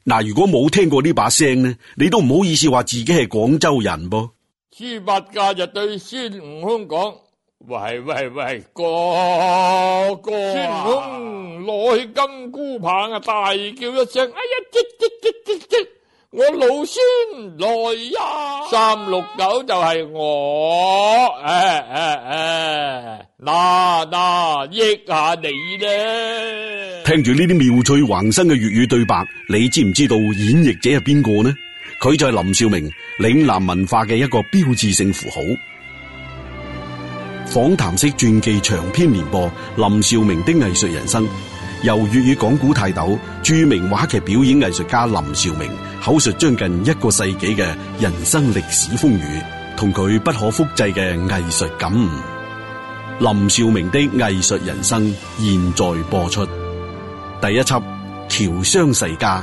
嗱，如果冇聽過呢把聲呢，你都唔好意思話自己係廣州人噃。 豬八戒就對孫悟空講：喂，哥哥！孫悟空攞起金箍棒啊，大叫一聲：哎呀，即！我老孫來呀！369就係我，嗱，益下你咧。 聽住呢啲妙趣橫生嘅粵語對白，你知唔知道演繹者係邊個呢？佢就係林兆明，嶺南文化嘅一個標誌性符號。訪談式傳記長篇連播林兆明的藝術人生，由粵語講古泰斗、著名話劇表演藝術家林兆明口述將近1個世紀嘅人生歷史風雨，同佢不可複製嘅藝術感悟。林兆明的藝術人生現在播出第一輯《僑商世家》。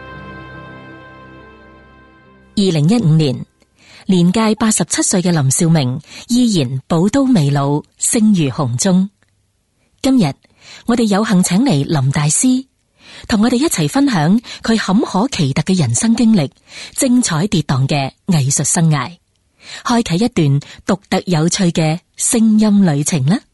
2015年，年屆87歲嘅林兆明依然寶刀未老，聲如洪鐘。今日我哋有幸請嚟林大師，同我哋一齊分享佢坎坷奇特嘅人生經歷，精彩跌宕嘅藝術生涯，開啟一段獨特有趣嘅聲音旅程啦。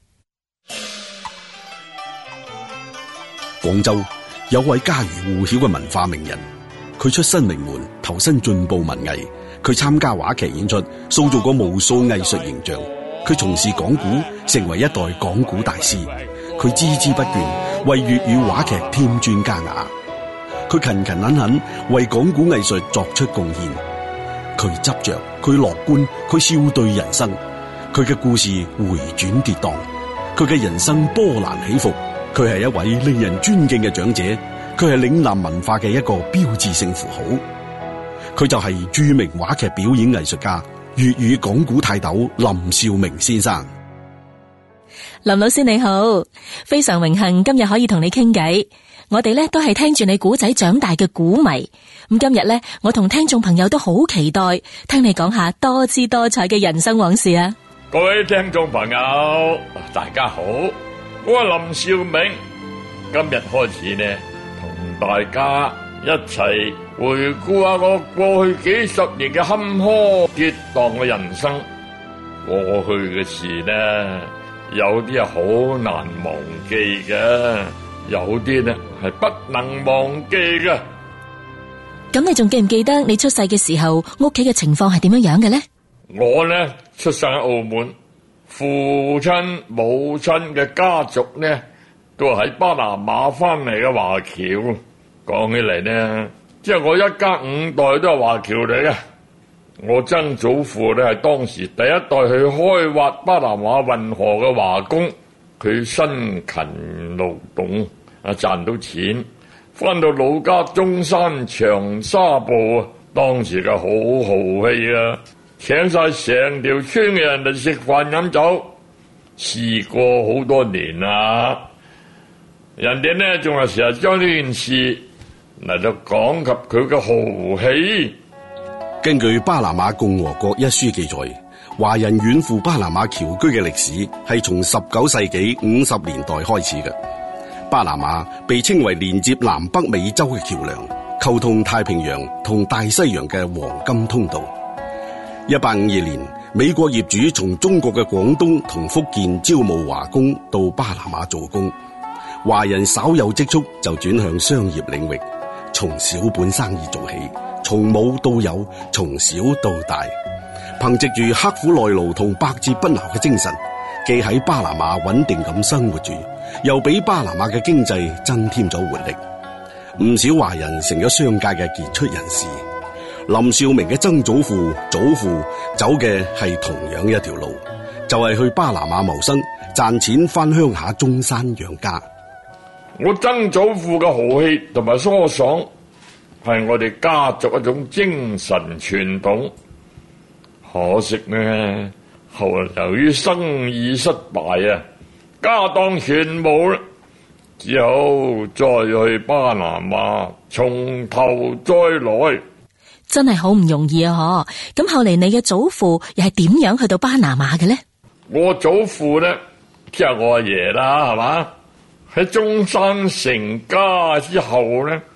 廣州有位家喻戶曉嘅文化名人，佢出身名門，投身進步文藝。佢參加話劇演出，塑造過無數藝術形象。佢從事講古，成為一代講古大師。佢孜孜不倦，為粵語話劇添磚加瓦。佢勤勤懇懇，為講古藝術作出貢獻。佢執着，佢樂觀，佢笑對人生。佢嘅故事回轉跌宕，佢嘅人生波瀾起伏。佢係一位令人尊敬嘅長者，佢係嶺南文化嘅一個標誌性符號。佢就係著名話劇表演藝術家、粵語講古泰斗林兆明先生。 林老師你好，非常榮幸今日可以同你傾偈。我哋都係聽住你古仔長大嘅古迷。咁今日我同聽眾朋友都好期待聽你講下多姿多彩嘅人生往事啊！ 各位聽眾朋友，大家好，我係林兆明。今日開始同大家一齊回顧下我過去幾十年嘅坎坷跌宕嘅人生。過去嘅事有啲係好難忘記嘅，有啲係不能忘記嘅。 咁你仲記唔記得你出世嘅時候屋企嘅情況係點樣嘅呢？ 我出生喺澳門，父親母親嘅家族都係喺巴拿馬翻嚟嘅華僑。講起嚟即係我一家5代都係華僑嚟嘅。我曾祖父係當時第一代去開挖巴拿馬運河嘅華工，佢辛勤勞動賺到錢，翻到老家中山長沙埗，當時嘅好豪氣啊，請晒成條村嘅人嚟食飯飲酒，試過好多年啦。人哋仲係成日將呢件事嚟到講及佢嘅豪氣。 根據《巴拿馬共和國》一書記載，華人遠赴巴拿馬僑居嘅歷史係從19世紀50年代開始嘅。巴拿馬被稱為連接南北美洲嘅橋樑，溝通太平洋同大西洋嘅黃金通道。1852年，美國業主從中國嘅廣東同福建招募華工到巴拿馬做工，華人稍有積蓄就轉向商業領域，從小本生意做起，從冇到有，從小到大，憑藉住刻苦耐勞同百折不撓嘅精神，既喺巴拿馬穩定咁生活住，又俾巴拿馬嘅經濟增添咗活力。唔少華人成咗商界嘅傑出人士。林兆明嘅曾祖父、祖父走嘅係同樣一條路，就係去巴拿馬謀生，賺錢翻鄉下中山養家。 我曾祖父嘅豪氣同埋疏爽係我哋家族一種精神傳統。可惜後來由於生意失敗家當全冇啦，只好再去巴拿馬從頭再來。 真係好唔容易啊！咁後嚟你嘅祖父又係點樣去到巴拿馬嘅呢？ 我祖父即係我阿爺啦，係嘛？喺中山成家之後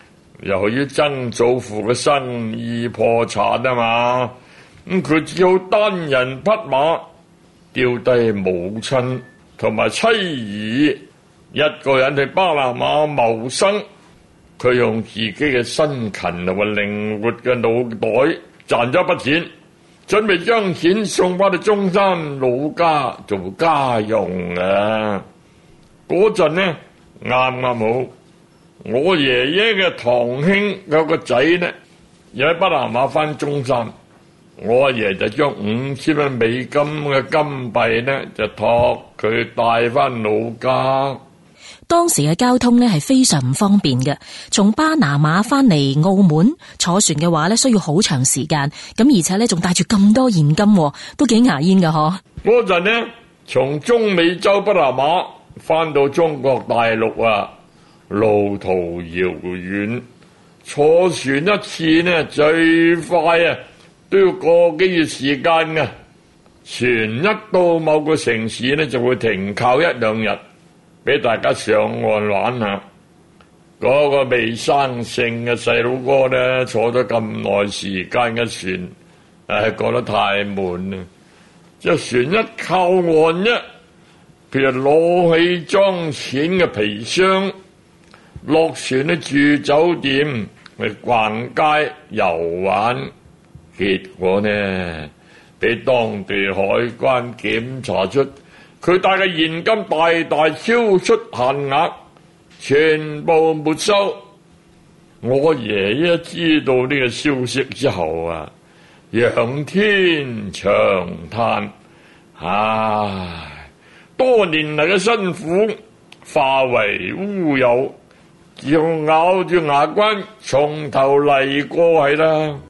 由於曾祖父嘅生意破產啊嘛，咁佢只好單人匹馬丟低母親同埋妻兒，一個人去巴拿馬謀生。佢用自己嘅辛勤同埋靈活嘅腦袋賺咗一筆錢，準備將錢送翻去中山老家做家用啊！嗰陣呢，啱啱好，我爺爺嘅堂兄有個仔呢，又喺巴拿馬翻中山，我阿爺就將5000蚊美金嘅金幣呢，就託佢帶翻老家。 當時嘅交通呢係非常唔方便嘅，從巴拿馬翻嚟澳門坐船嘅話呢，需要好長時間，咁而且呢仲帶住咁多現金，都幾牙煙㗎嗬。 嗰陣呢，從中美洲巴拿馬翻到中國大陸啊，路途遙遠，坐船一次呢最快啊都要個幾月時間嘅。船一到某個城市呢，就會停靠1、2日。俾大家上岸玩下，嗰個未生性嘅細佬哥咧，坐咗咁耐時間嘅船，覺得太悶啦。隻船一靠岸啫，佢就攞起裝錢嘅皮箱，落船去住酒店，去逛街遊玩。結果呢，俾當地海關檢查出，佢帶嘅現金大超出限額，全部沒收。我爺爺知道呢個消息之後啊，仰天長嘆：唉，多年嚟嘅辛苦化為烏有，只好咬住牙關從頭嚟過係啦。